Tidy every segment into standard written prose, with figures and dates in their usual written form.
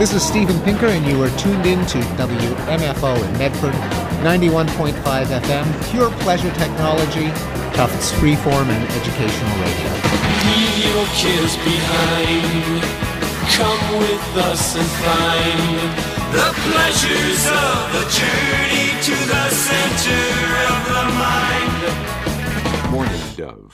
This is Stephen Pinker, and you are tuned in to WMFO in Medford, 91.5 FM, pure pleasure technology, Tufts freeform and educational radio. Leave your cares behind. Come with us and find the pleasures of the journey to the center of the mind. Morning Dove.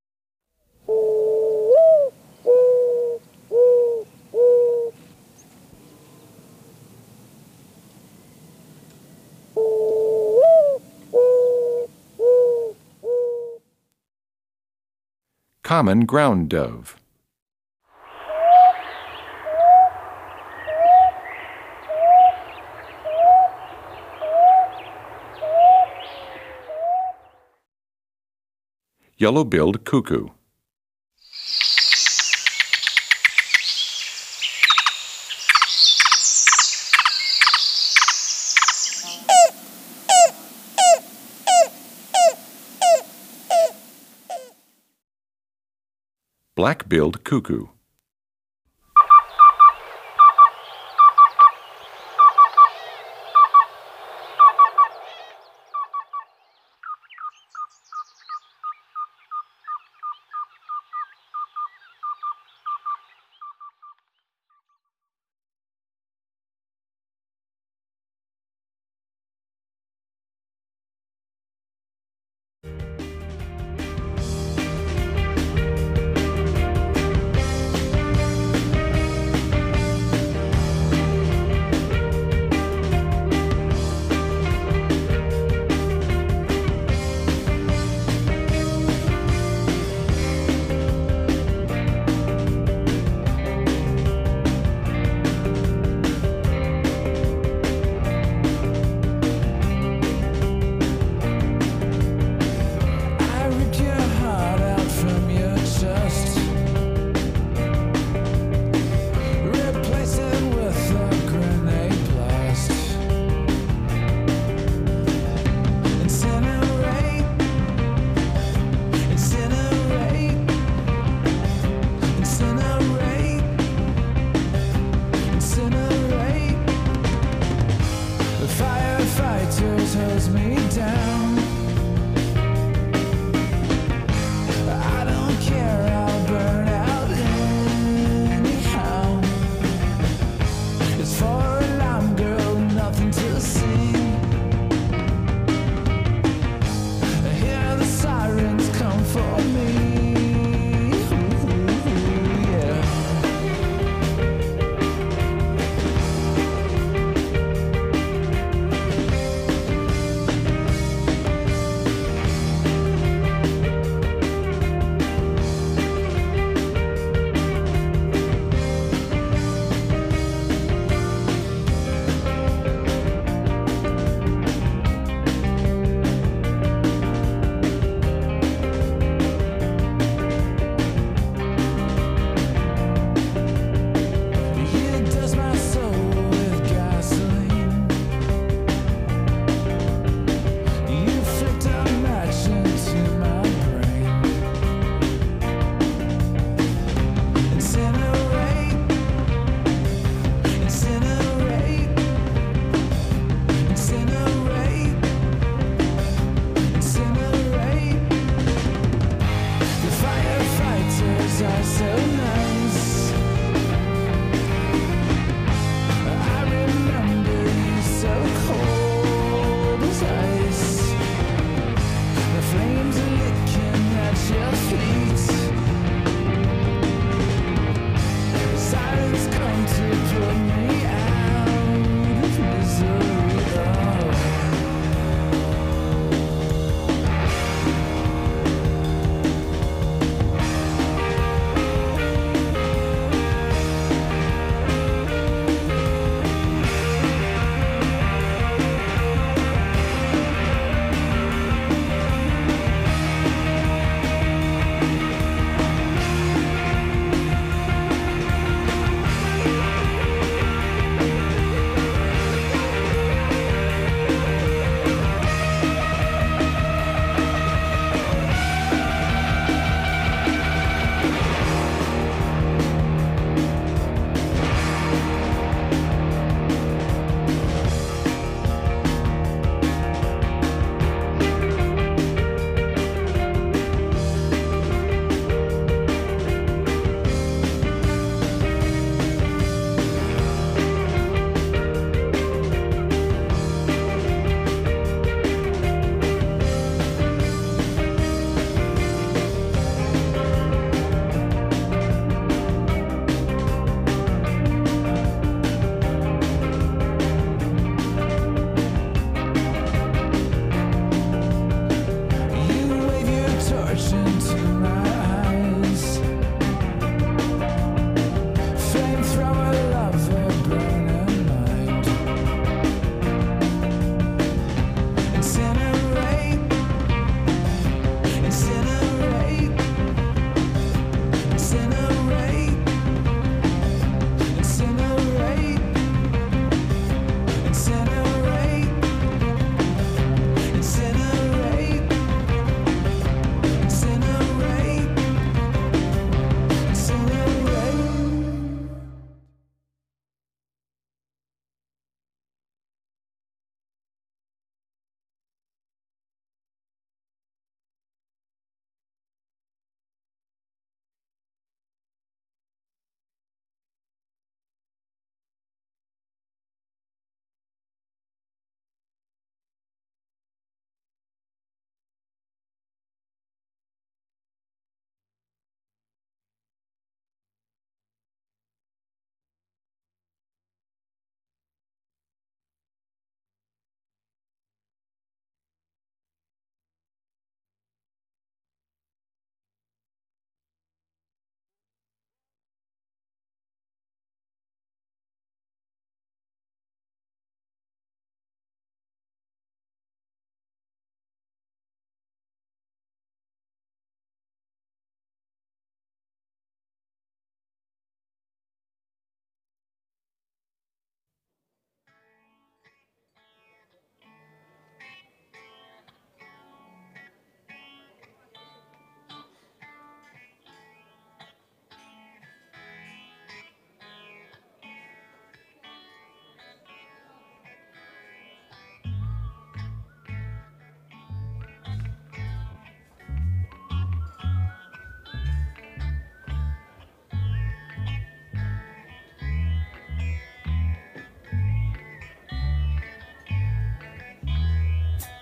Common ground dove. Yellow-billed cuckoo. Black-billed cuckoo.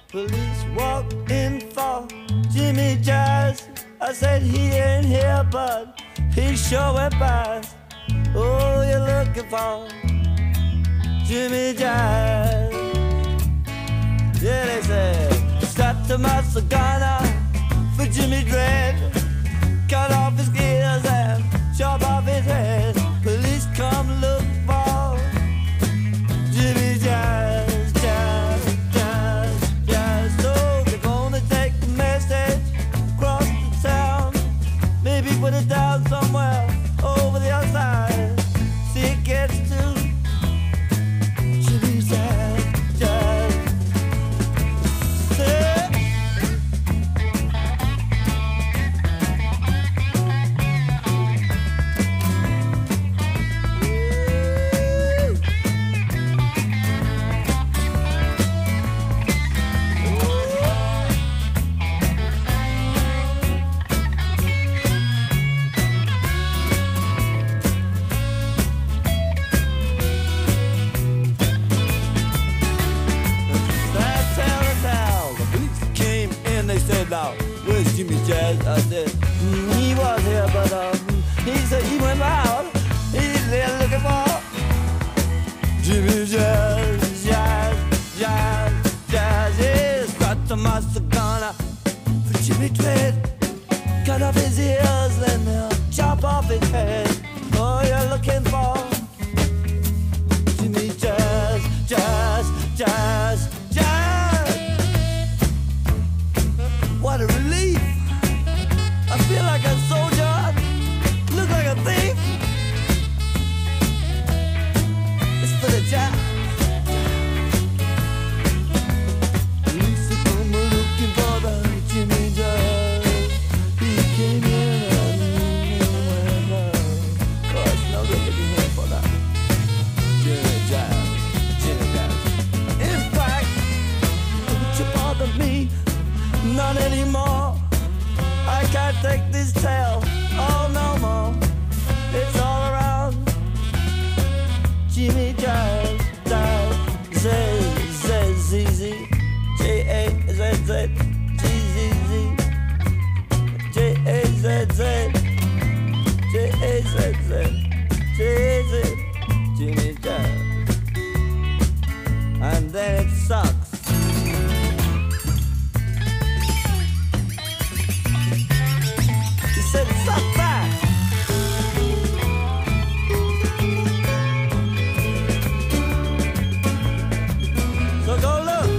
Police walked in for Jimmy Jazz. I said he ain't here, but he sure went past. Oh, you're looking for Jimmy Jazz. Yeah, they said, start the master gunner for Jimmy Dread. Cut off his ears and chop off his head. Police come look for Jimmy Jazz, Jazz, Jazz, Jazz. So they're gonna take the message across the town, maybe put it down somewhere over the other side. See it gets to Jimmy Jazz, Jazz. Say, now, where's Jimmy Jazz? I said, he was here, but he said he went out. He's there looking for Jimmy Jazz, Jazz, Jazz, Jazz. He's got the master gunner for Jimmy Dread. Cut off his ears and chop off his head. Oh, you're looking for Jimmy Jazz, Jazz, Jazz, Jazz. What a relief! I feel like a soldier, look like a thief. It's for the jazz. Police are come looking for the Jimmy Jazz. He came in and went out. Oh, it's no good looking here for that Jimmy Jazz, Jimmy Jazz. In fact, don't you bother me. Not anymore. I can't take this tale. Oh, no more. It's all around. Jimmy Jazz, Jazz, Z, Z, Z, Z, J, A, Z, Z, G, Z, Z, J, A, Z, Z, J, A, Z, Z, J, Z, Jimmy Jazz. And then it sucks. Said it sucked back. So go look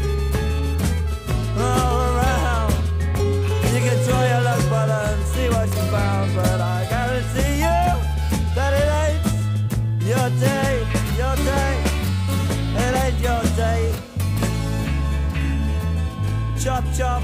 all around. You can try your luck, brother, and see what you found. But I guarantee you that it ain't your day, your day. It ain't your day. Chop, chop.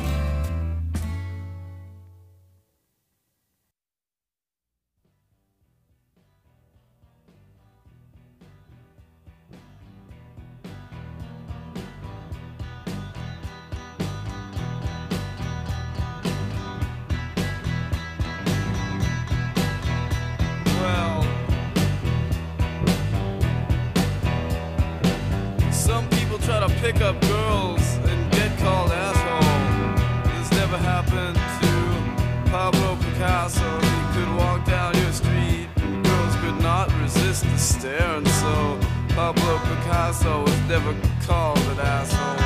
Pick up girls and get called asshole. This never happened to Pablo Picasso. He could walk down your street and girls could not resist the stare. And so Pablo Picasso was never called an asshole.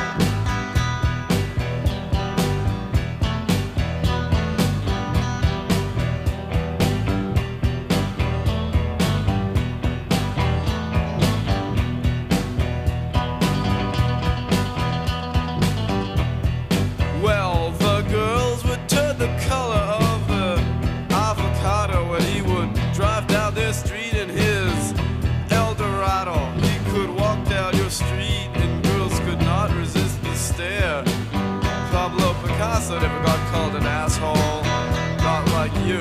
Picasso never got called an asshole, not like you.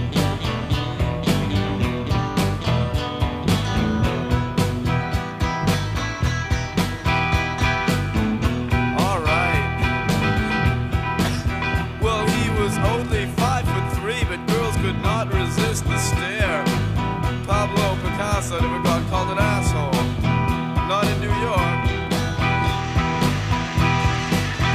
Alright. Well, he was only 5'3", but girls could not resist the stare. Pablo Picasso never got called an asshole, not in New York.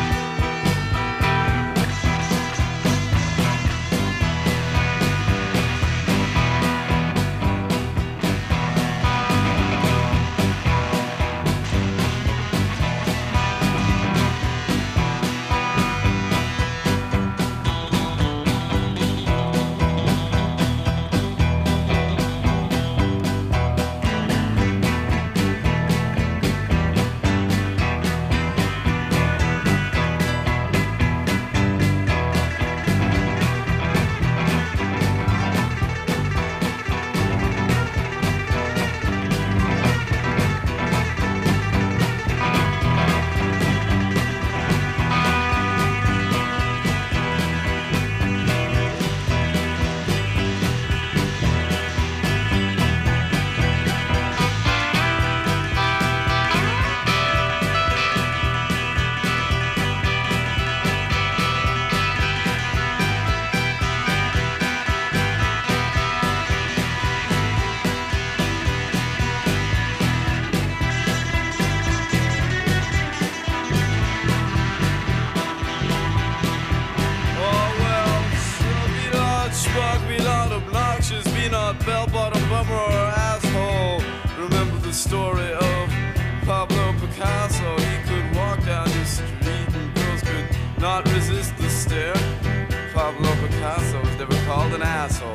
bitches, be not bell-bottom bummer or asshole. Remember the story of Pablo Picasso. He could walk down the street and girls could not resist the stare. Pablo Picasso was never called an asshole.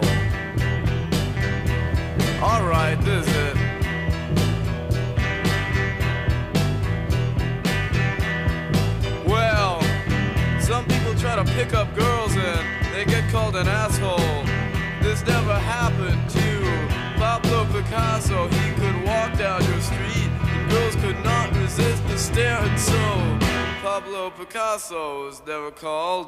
Alright, this is it. Well, some people try to pick up girls and they get called an asshole. This never happened to Pablo Picasso. He could walk down your street and girls could not resist the stare. And so Pablo Picasso was never called.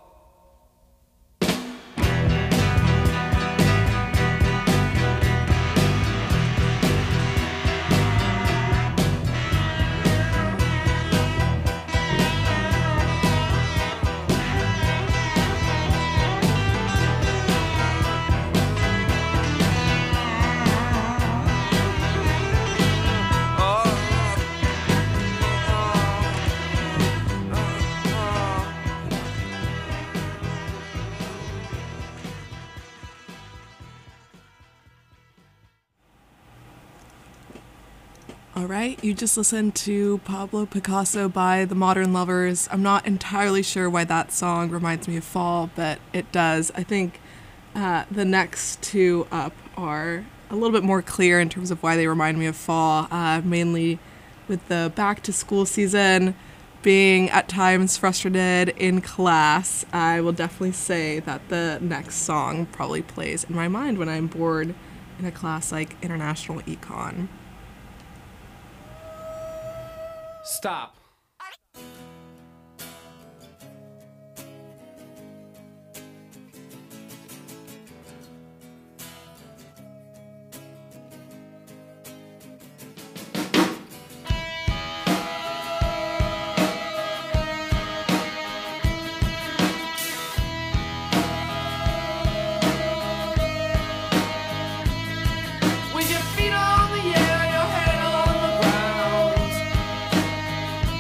Alright, you just listened to Pablo Picasso by The Modern Lovers. I'm not entirely sure why that song reminds me of fall, but it does. I think the next two up are a little bit more clear in terms of why they remind me of fall, mainly with the back to school season being at times frustrated in class. I will definitely say that the next song probably plays in my mind when I'm bored in a class like International Econ. Stop. With your feet on the air, your head on the ground.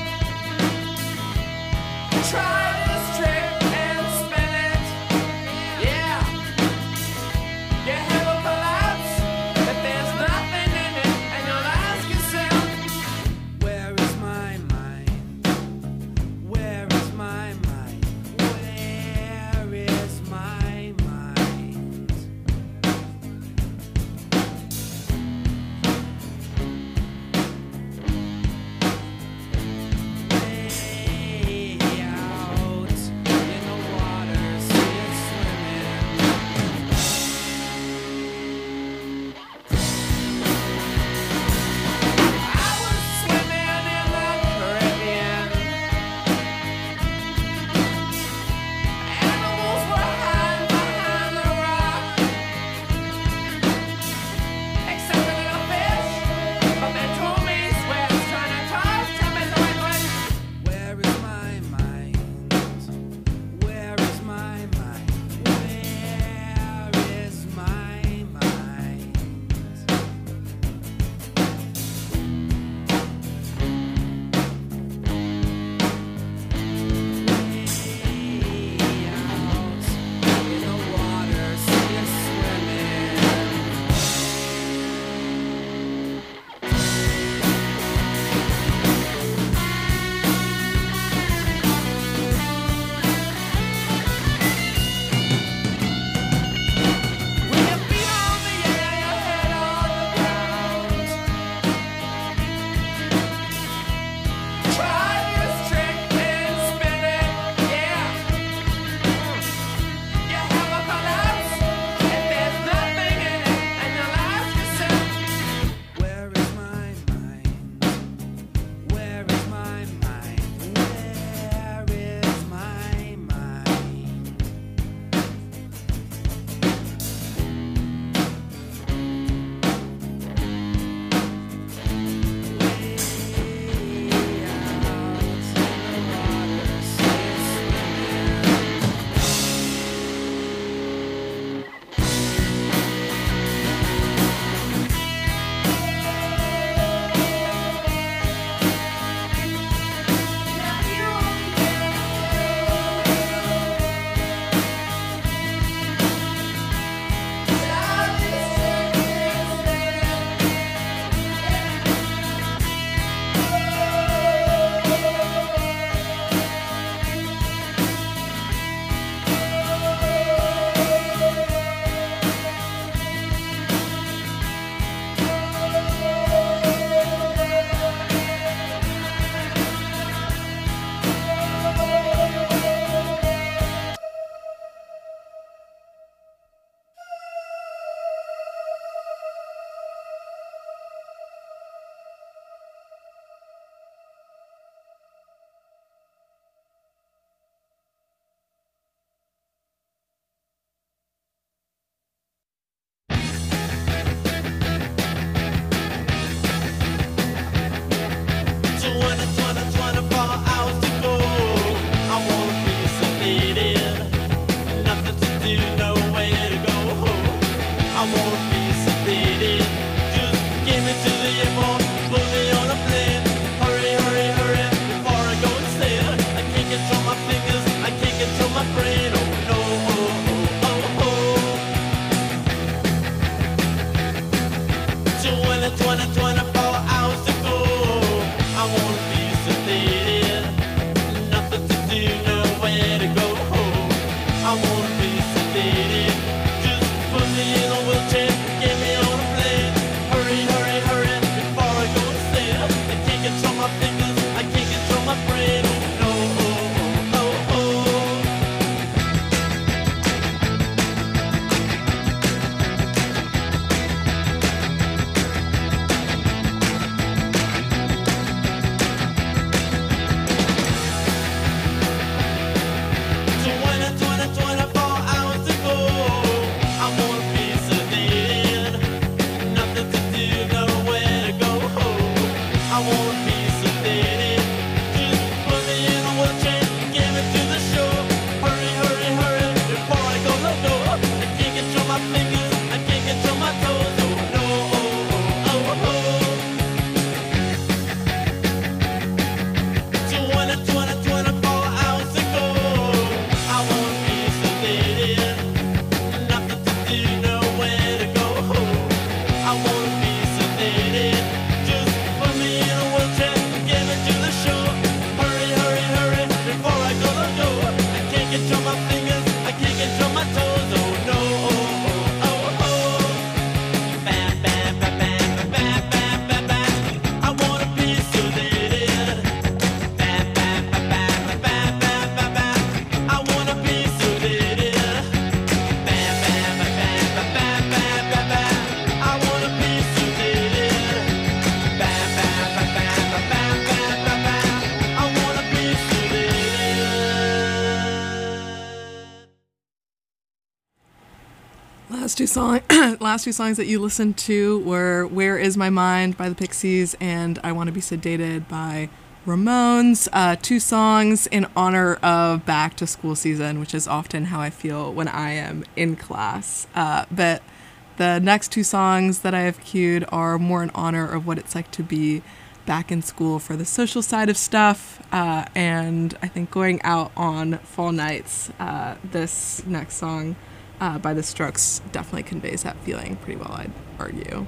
Last two songs that you listened to were "Where Is My Mind" by the Pixies and "I Want to Be Sedated" by Ramones. 2 songs in honor of back to school season, which is often how I feel when I am in class. But the next 2 songs that I have queued are more in honor of what it's like to be back in school for the social side of stuff, and I think going out on fall nights. This next song by The Strokes definitely conveys that feeling pretty well, I'd argue.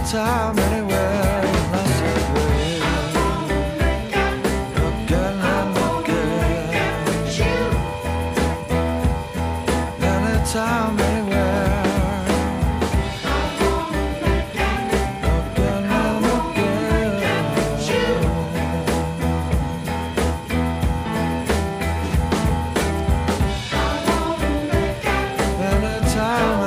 Anytime, anywhere, you must agree. Again and again. Anytime, anywhere. Again and again. Anytime,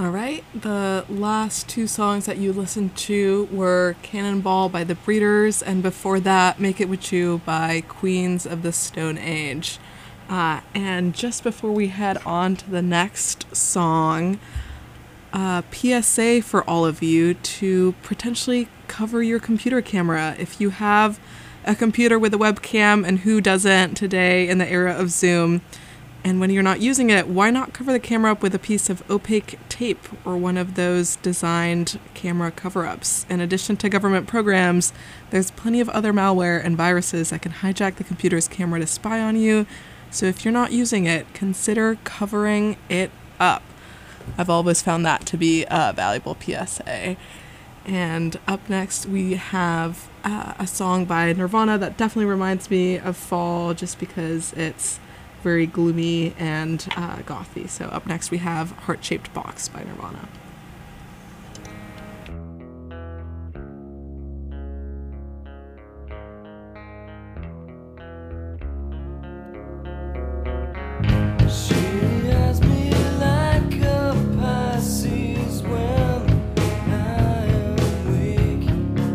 All right, the last two songs that you listened to were Cannonball by The Breeders, and before that, Make It With You by Queens of the Stone Age. And just before we head on to the next song, PSA for all of you to potentially cover your computer camera. If you have a computer with a webcam, and who doesn't today in the era of Zoom, and when you're not using it, why not cover the camera up with a piece of opaque tape or one of those designed camera cover-ups? In addition to government programs, there's plenty of other malware and viruses that can hijack the computer's camera to spy on you. So if you're not using it, consider covering it up. I've always found that to be a valuable PSA. And up next, we have a song by Nirvana that definitely reminds me of fall just because it's very gloomy and gothy. So up next we have Heart-Shaped Box by Nirvana. She has me like a Pisces when I am weak.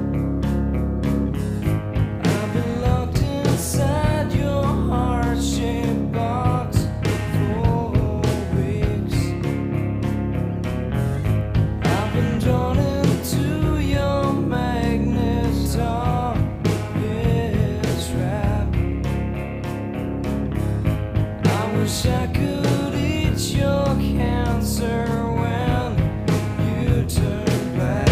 I've been locked inside your heart-shaped box for weeks. I've been drawn into your magnet trap. I wish I could eat your cancer when you turn back.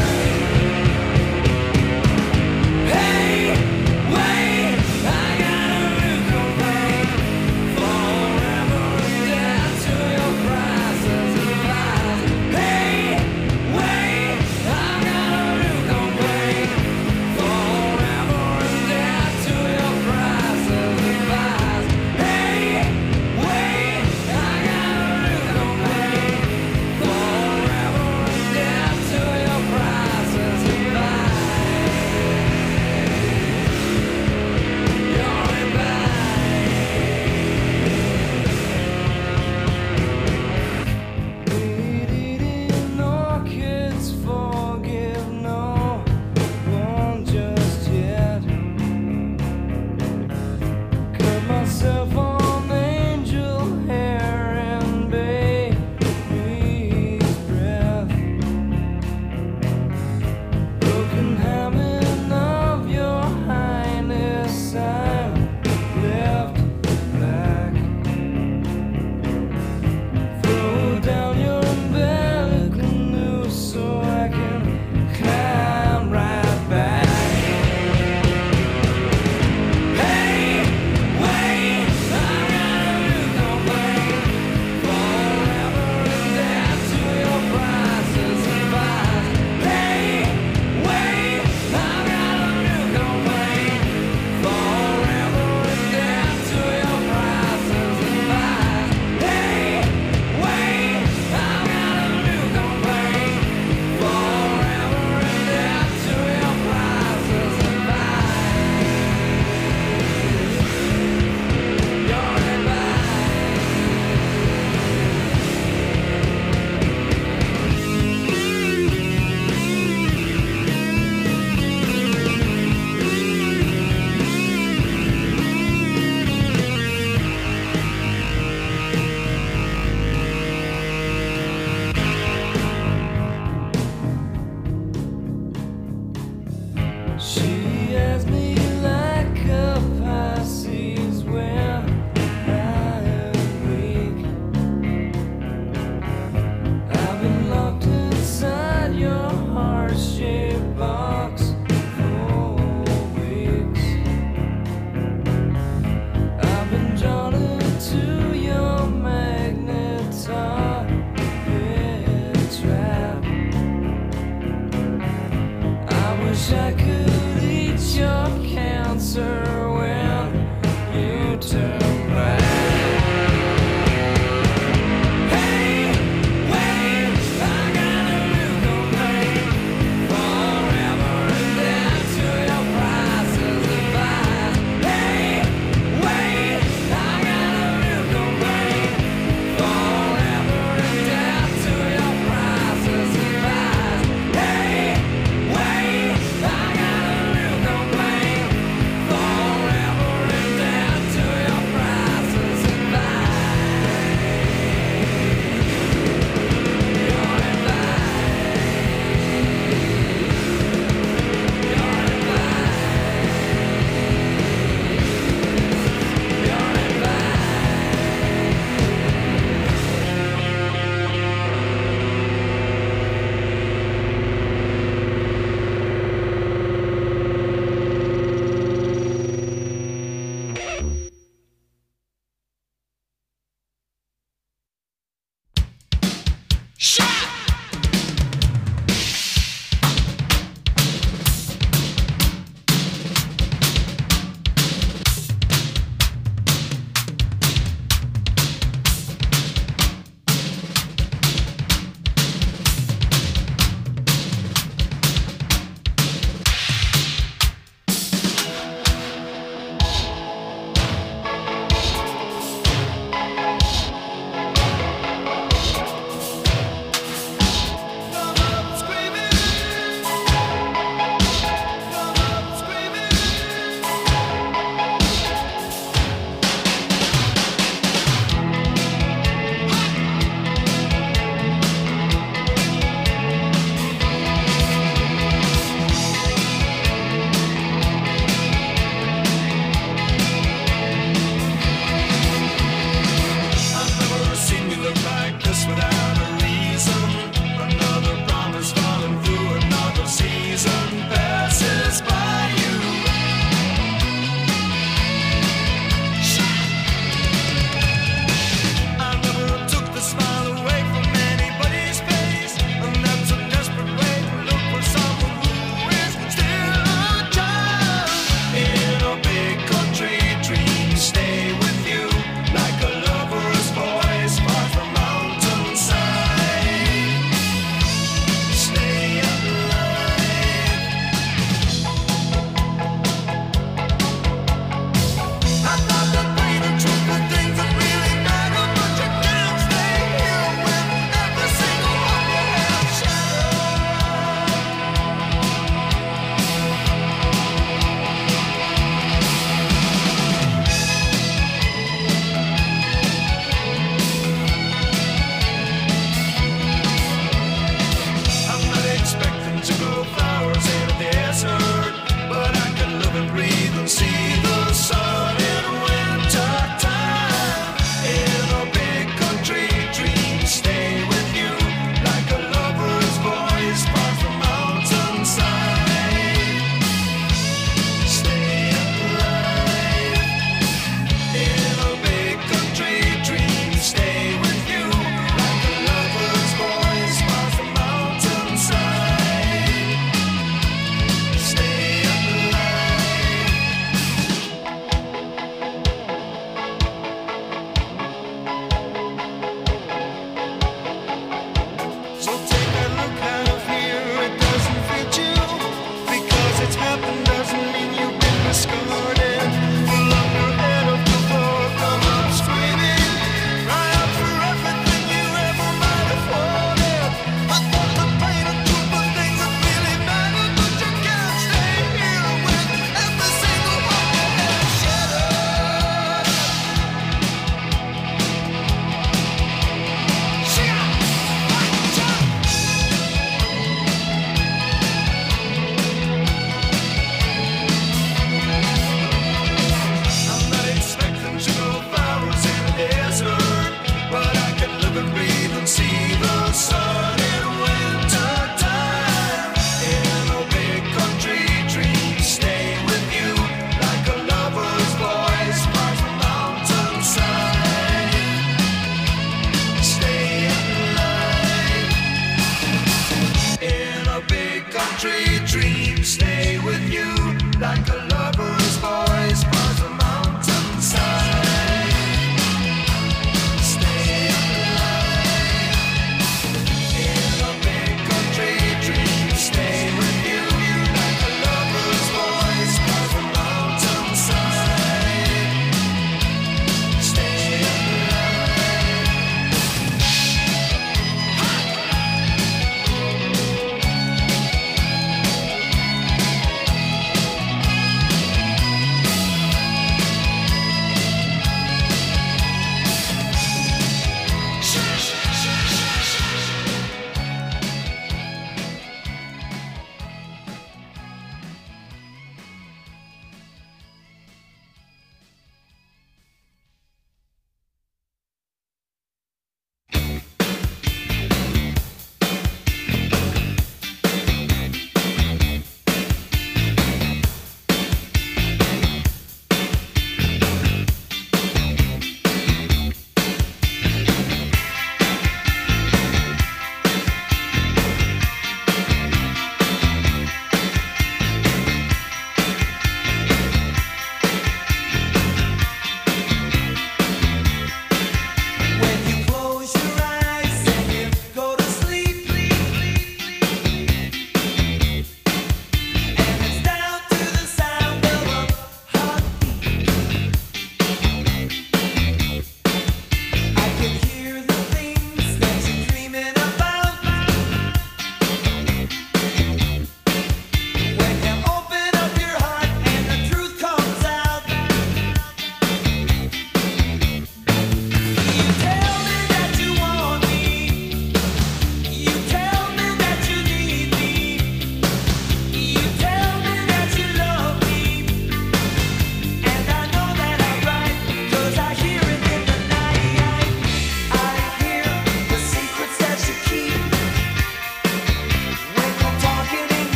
Hey, wait, I got a real complaint. Forever dead to your prices and lies. Hey, wait, I got a real complaint. Forever dead to your prices and lies. Hey, wait, I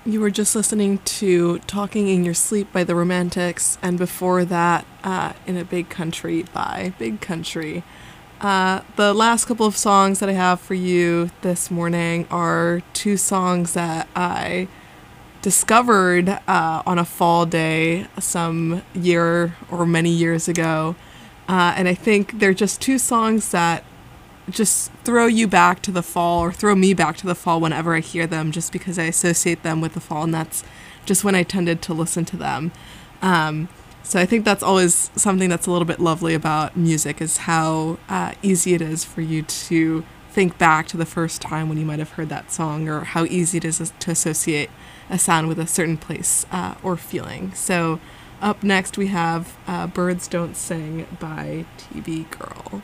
You were just listening to Talking in Your Sleep by the Romantics, and before that, In a Big Country by Big Country. The last couple of songs that I have for you this morning are two songs that I discovered on a fall day some year or many years ago. And I think they're just two songs that just throw you back to the fall, or throw me back to the fall whenever I hear them, just because I associate them with the fall, and that's just when I tended to listen to them. So I think that's always something that's a little bit lovely about music, is how easy it is for you to think back to the first time when you might have heard that song, or how easy it is to associate a sound with a certain place or feeling. So up next we have Birds Don't Sing by TB Girl.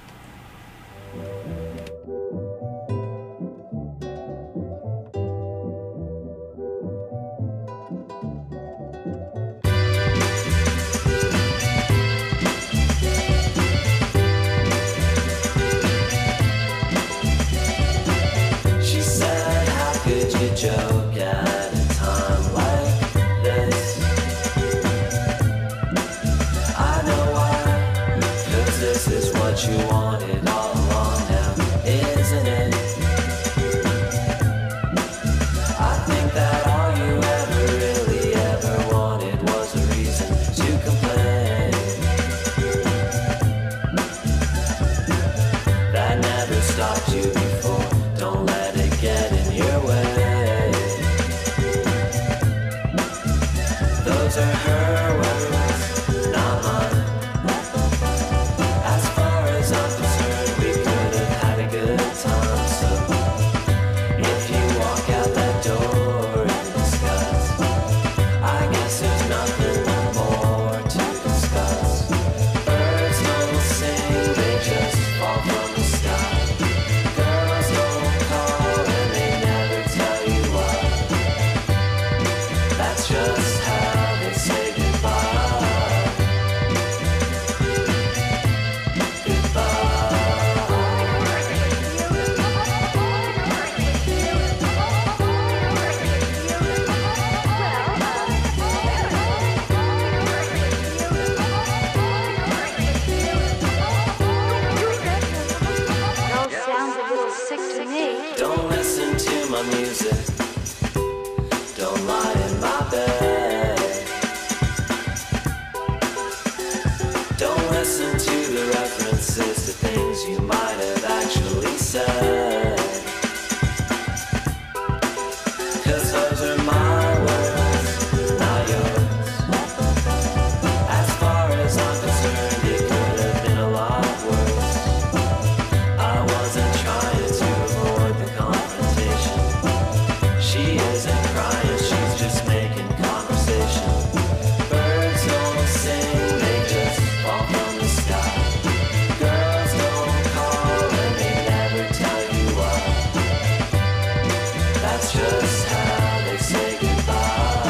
Joke at a time like this. I know why, 'cause this is what you wanted all along now, isn't it? I think that all you ever really ever wanted was a reason to complain. That never stopped you before, don't let it get in your way. Those are her words, not mine. As far as I'm concerned, we could have had a good time. So if you walk out that door in disgust, I guess there's nothing more to discuss. Birds don't sing, they just fall from the sky. Girls don't call and they never tell you why. That's just how they say goodbye. Sounds a little sick to me. Don't listen to my music. Don't lie in my bed. Don't listen to the references to things you might have actually said. 'Cause those are my words, not yours. As far as I'm concerned, it could have been a lot worse. I wasn't trying to avoid the confrontation. She isn't crying, she's just making conversation. Birds don't sing, they just fall from the sky. Girls don't call and they never tell you why. That's just how they say goodbye.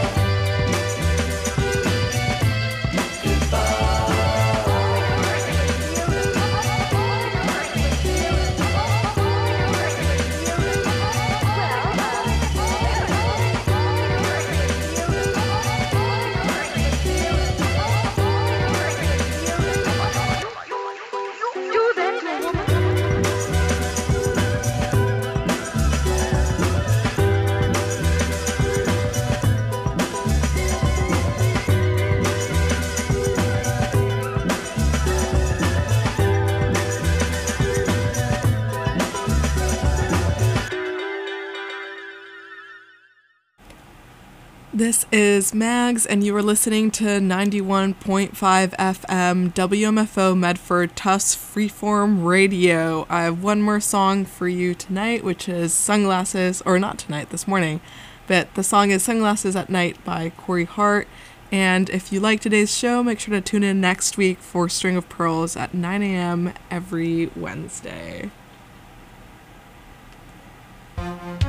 This is Mags, and you are listening to 91.5 FM WMFO Medford Tufts Freeform Radio. I have one more song for you tonight, which is Sunglasses, or not tonight, this morning, but the song is Sunglasses at Night by Corey Hart. And if you like today's show, make sure to tune in next week for String of Pearls at 9 a.m. every Wednesday.